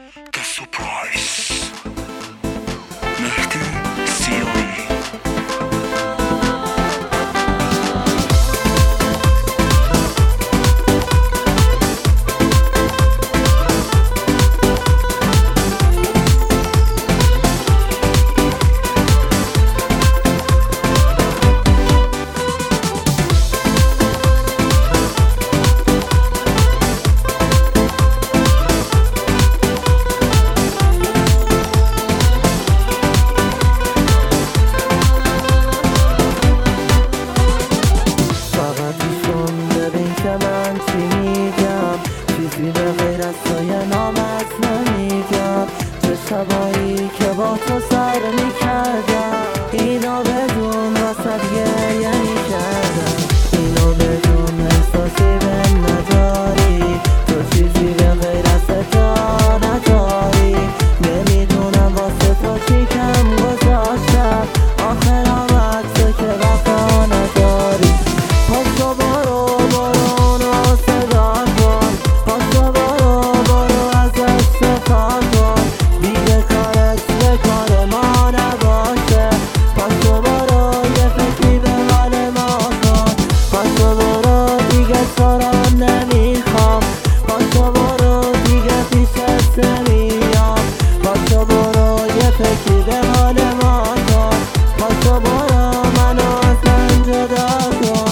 The Surprise مهدی سیایی. چیزی به غیر از توی نامت نمیگم، چه شبایی که با تو سر میکردم، اینو بدون واسه گریه میکردم، اینو بدون احساسی به نداری، تو چیزی به غیر از صدا نداری، نمیدونم واسه تو چی کم گذاشتم، آخر آمد تو که وفا نداری. پاشو برو اونو صدا کن، پاشو برو ازش شکار کن، دیگه کارت به کار ما نباشه، پاشو برو یه فکری به حال ما کن، پاشو برو دیگه تو را نمیخوام، پاشو برو دیگه پیشت نمیام، پاشو برو یه فکری به حال ما کن، پاشو برو منو از من جدا کن.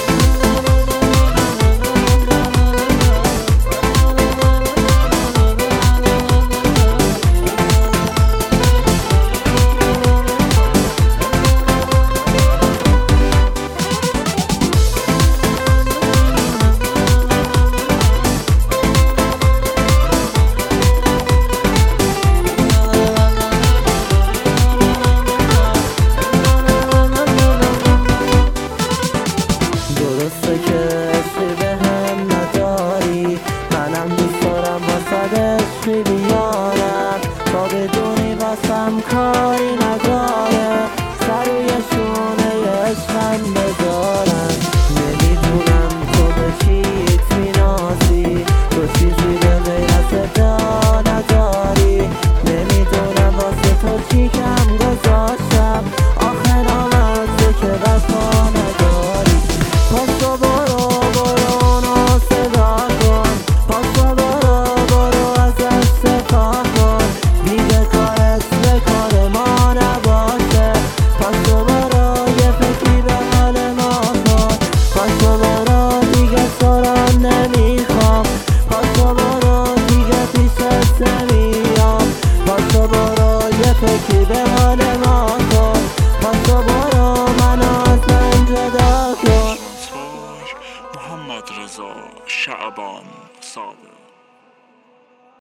درسته که عشقی به هم نداری، منم دوست دارم واسد عشقی بیارم، تا بدونی واسم کاری نداره، سر روی شونه عشقم بذارم، نمیدونم تو به چیت مینازی، تو چیزی به غیر از صدا نداری، نمیدونم واسه تو چی کم گذاشتم، آخر آمد تو که وفا نداری. پاشو برو اونو صدا کن، پاشو برو ازش شکار کن، دیگه کارت به کار ما نباشه، پاشو برو یه فکری به حال ما کن، پاشو برو دیگه تو را نمیخوام، پاشو برو دیگه پیشت نمیام، پاشو برو یه فکری به حال ما کن، پاشو برو منو از من جدا کن. محمد رضا شعبان صادق.